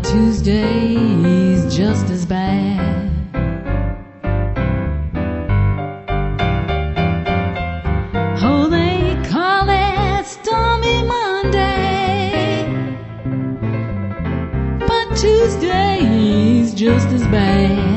Tuesday's just as bad. Oh, they call it Stormy Monday, but Tuesday's just as bad.